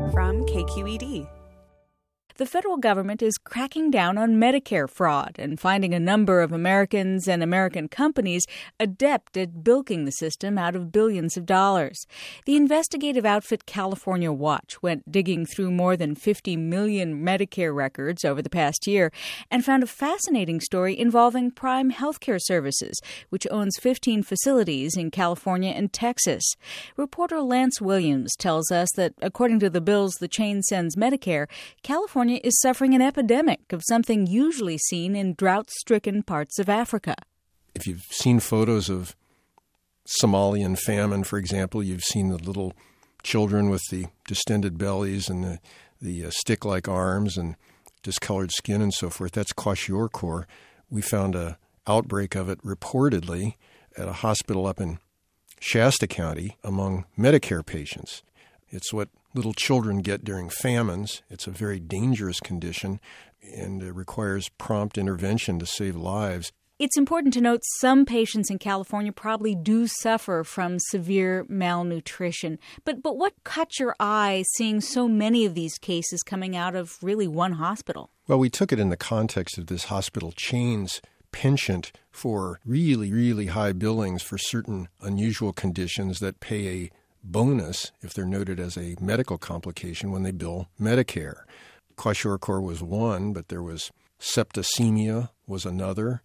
from KQED. The federal government is cracking down on Medicare fraud and finding a number of Americans and American companies adept at bilking the system out of billions of dollars. The investigative outfit California Watch went digging through more than 50 million Medicare records over the past year and found a fascinating story involving Prime Healthcare Services, which owns 15 facilities in California and Texas. Reporter Lance Williams tells us that according to the bills the chain sends Medicare, California is suffering an epidemic of something usually seen in drought-stricken parts of Africa. If you've seen photos of Somalian famine, for example, you've seen the little children with the distended bellies and the stick-like arms and discolored skin and so forth. That's kwashiorkor. We found an outbreak of it reportedly at a hospital up in Shasta County among Medicare patients. It's what little children get during famines. It's a very dangerous condition, and it requires prompt intervention to save lives. It's important to note some patients in California probably do suffer from severe malnutrition. But what caught your eye seeing so many of these cases coming out of really one hospital? Well, we took it in the context of this hospital chain's penchant for really, really high billings for certain unusual conditions that pay a bonus if they're noted as a medical complication when they bill Medicare. Kwashiorkor was one, but there was septicemia was another.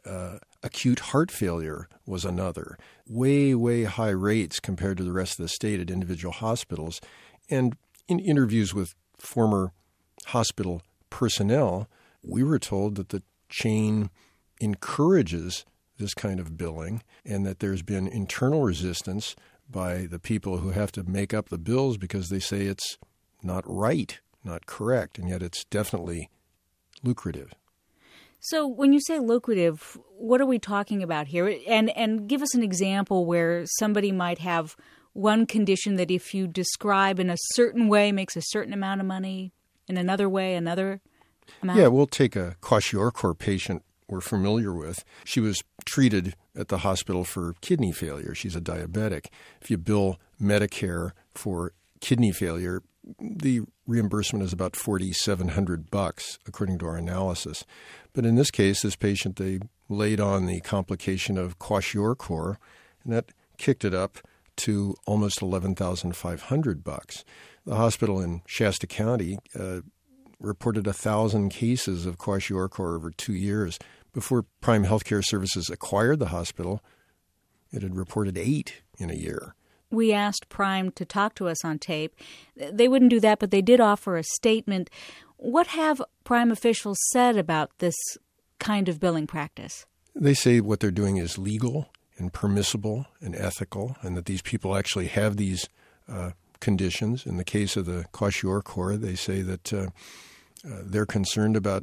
Acute heart failure was another. Way, way high rates compared to the rest of the state at individual hospitals. And in interviews with former hospital personnel, we were told that the chain encourages this kind of billing and that there's been internal resistance by the people who have to make up the bills because they say it's not right, not correct, and yet it's definitely lucrative. So when you say lucrative, what are we talking about here? And give us an example where somebody might have one condition that if you describe in a certain way makes a certain amount of money, in another way another amount. Yeah, we'll take a kwashiorkor patient we're familiar with. She was treated at the hospital for kidney failure. She's a diabetic. If you bill Medicare for kidney failure, the reimbursement is about $4,700 according to our analysis. But in this case, this patient, they laid on the complication of kwashiorkor, and that kicked it up to almost $11,500. The hospital in Shasta County reported 1,000 cases of kwashiorkor over 2 years. Before Prime Healthcare Services acquired the hospital, it had reported 8 in a year. We asked Prime to talk to us on tape. They wouldn't do that, but they did offer a statement. What have Prime officials said about this kind of billing practice? They say what they're doing is legal and permissible and ethical, and that these people actually have these conditions. In the case of the kwashiorkor, they say that they're concerned about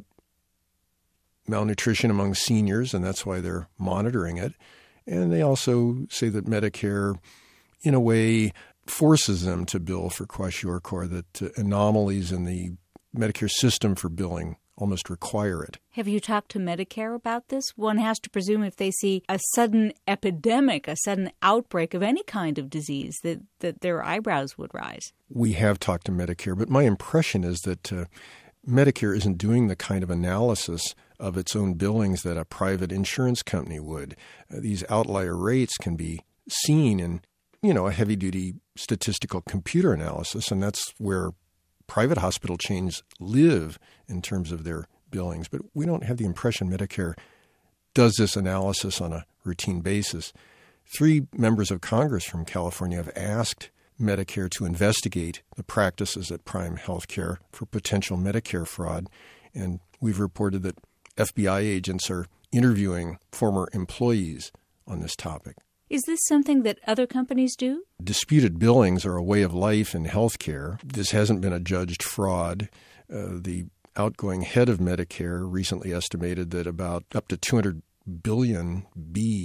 malnutrition among seniors, and that's why they're monitoring it. And they also say that Medicare, in a way, forces them to bill for kwashiorkor, that anomalies in the Medicare system for billing almost require it. Have you talked to Medicare about this? One has to presume if they see a sudden epidemic, a sudden outbreak of any kind of disease, that their eyebrows would rise. We have talked to Medicare, but my impression is that Medicare isn't doing the kind of analysis of its own billings that a private insurance company would. These outlier rates can be seen in, a heavy-duty statistical computer analysis, and that's where private hospital chains live in terms of their billings. But we don't have the impression Medicare does this analysis on a routine basis. 3 members of Congress from California have asked Medicare to investigate the practices at Prime Healthcare for potential Medicare fraud, and we've reported that FBI agents are interviewing former employees on this topic. Is this something that other companies do? Disputed billings are a way of life in healthcare. This hasn't been a judged fraud. The outgoing head of Medicare recently estimated that about up to $200 billion of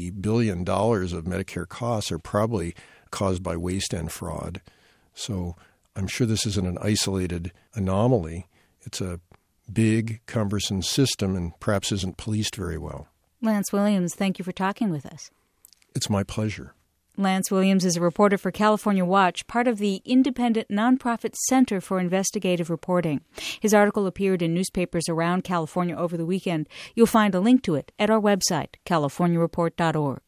Medicare costs are probably caused by waste and fraud. So I'm sure this isn't an isolated anomaly. It's a big, cumbersome system and perhaps isn't policed very well. Lance Williams, thank you for talking with us. It's my pleasure. Lance Williams is a reporter for California Watch, part of the independent nonprofit Center for Investigative Reporting. His article appeared in newspapers around California over the weekend. You'll find a link to it at our website, californiareport.org.